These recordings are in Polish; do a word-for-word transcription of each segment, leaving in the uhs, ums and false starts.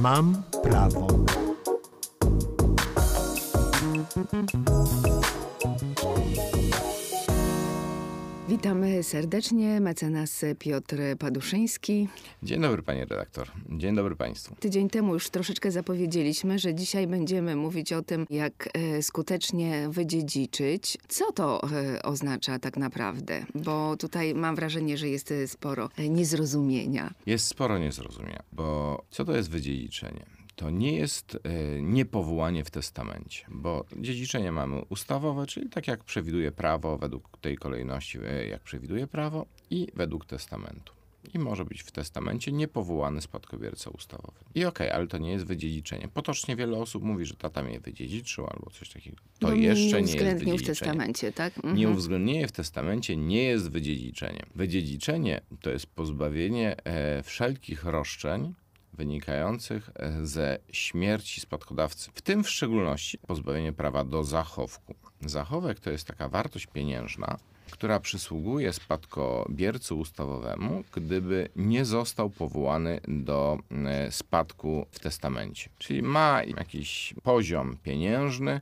Mam prawo. Witamy serdecznie, mecenas Piotr Paduszyński. Dzień dobry, panie redaktor. Dzień dobry państwu. Tydzień temu już troszeczkę zapowiedzieliśmy, że dzisiaj będziemy mówić o tym, jak skutecznie wydziedziczyć. Co to oznacza tak naprawdę? Bo tutaj mam wrażenie, że jest sporo niezrozumienia. Jest sporo niezrozumienia, bo co to jest wydziedziczenie? To nie jest e, niepowołanie w testamencie, bo dziedziczenie mamy ustawowe, czyli tak jak przewiduje prawo, według tej kolejności, e, jak przewiduje prawo i według testamentu. I może być w testamencie niepowołany spadkobierca ustawowy. I okej, okay, ale to nie jest wydziedziczenie. Potocznie wiele osób mówi, że tata mnie wydziedziczył albo coś takiego. To bo jeszcze nie, nie jest wydziedziczenie. w testamencie, tak? Mhm. Nieuwzględnienie w testamencie nie jest wydziedziczeniem. Wydziedziczenie to jest pozbawienie e, wszelkich roszczeń wynikających ze śmierci spadkodawcy, w tym w szczególności pozbawienie prawa do zachowku. Zachowek to jest taka wartość pieniężna, która przysługuje spadkobiercy ustawowemu, gdyby nie został powołany do spadku w testamencie. Czyli ma jakiś poziom pieniężny,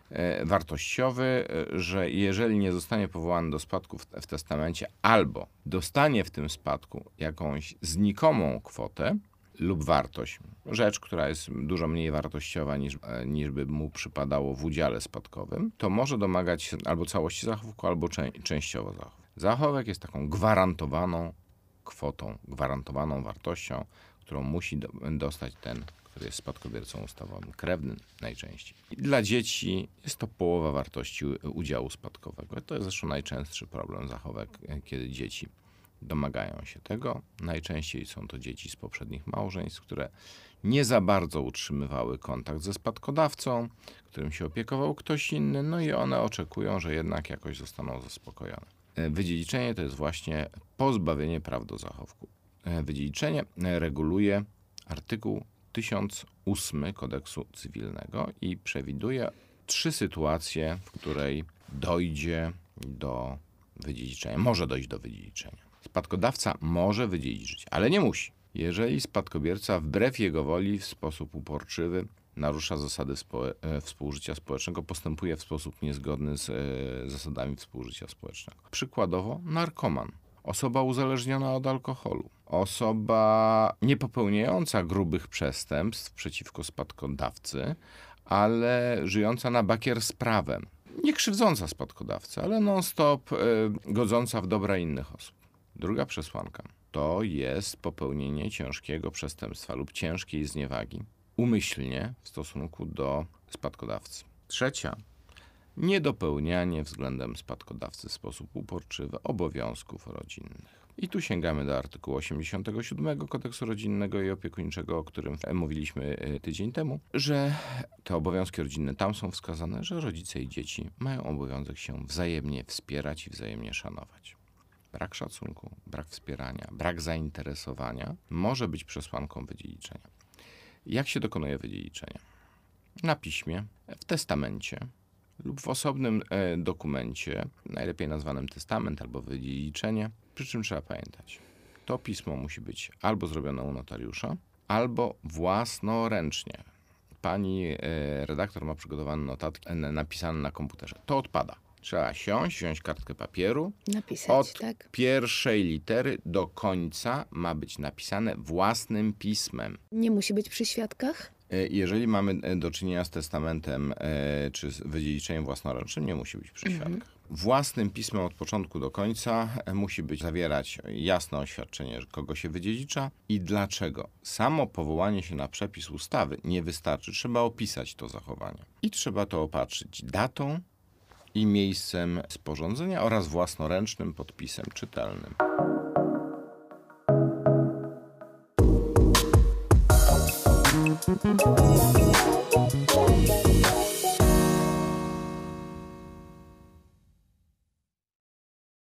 wartościowy, że jeżeli nie zostanie powołany do spadku w, w testamencie albo dostanie w tym spadku jakąś znikomą kwotę, lub wartość, rzecz, która jest dużo mniej wartościowa niż, niż by mu przypadało w udziale spadkowym, to może domagać się albo całości zachowku, albo czę- częściowo zachowku. Zachowek jest taką gwarantowaną kwotą, gwarantowaną wartością, którą musi do, dostać ten, który jest spadkobiercą ustawowym, krewny najczęściej. I dla dzieci jest to połowa wartości udziału spadkowego. To jest zresztą najczęstszy problem zachowek, kiedy dzieci domagają się tego. Najczęściej są to dzieci z poprzednich małżeństw, które nie za bardzo utrzymywały kontakt ze spadkodawcą, którym się opiekował ktoś inny, no i one oczekują, że jednak jakoś zostaną zaspokojone. Wydziedziczenie to jest właśnie pozbawienie praw do zachowku. Wydziedziczenie reguluje artykuł tysiąc ósmy Kodeksu Cywilnego i przewiduje trzy sytuacje, w której dojdzie do wydziedziczenia, może dojść do wydziedziczenia. Spadkodawca może wydziedziczyć, ale nie musi. Jeżeli spadkobierca wbrew jego woli w sposób uporczywy narusza zasady spo- współżycia społecznego, postępuje w sposób niezgodny z e, zasadami współżycia społecznego. Przykładowo narkoman, osoba uzależniona od alkoholu, osoba nie popełniająca grubych przestępstw przeciwko spadkodawcy, ale żyjąca na bakier z prawem. Nie krzywdząca spadkodawcę, ale non-stop y, godząca w dobra innych osób. Druga przesłanka to jest popełnienie ciężkiego przestępstwa lub ciężkiej zniewagi umyślnie w stosunku do spadkodawcy. Trzecia, niedopełnianie względem spadkodawcy w sposób uporczywy obowiązków rodzinnych. I tu sięgamy do artykułu osiemdziesiątego siódmego Kodeksu Rodzinnego i Opiekuńczego, o którym mówiliśmy tydzień temu, że te obowiązki rodzinne tam są wskazane, że rodzice i dzieci mają obowiązek się wzajemnie wspierać i wzajemnie szanować. Brak szacunku, brak wspierania, brak zainteresowania może być przesłanką wydziedziczenia. Jak się dokonuje wydziedziczenia? Na piśmie, w testamencie lub w osobnym e, dokumencie, najlepiej nazwanym testament albo wydziedziczenie. Przy czym trzeba pamiętać, to pismo musi być albo zrobione u notariusza, albo własnoręcznie. Pani e, redaktor ma przygotowane notatki e, napisane na komputerze. To odpada. Trzeba siąść, wziąć kartkę papieru. Napisać, od tak? pierwszej litery do końca ma być napisane własnym pismem. Nie musi być przy świadkach? Jeżeli mamy do czynienia z testamentem e, czy z wydziedziczeniem własnoręcznym, nie musi być przy świadkach. Mhm. Własnym pismem od początku do końca e, musi być zawierać jasne oświadczenie, kogo się wydziedzicza i dlaczego. Samo powołanie się na przepis ustawy nie wystarczy. Trzeba opisać to zachowanie. I trzeba to opatrzyć datą i miejscem sporządzenia oraz własnoręcznym podpisem czytelnym. Thank you.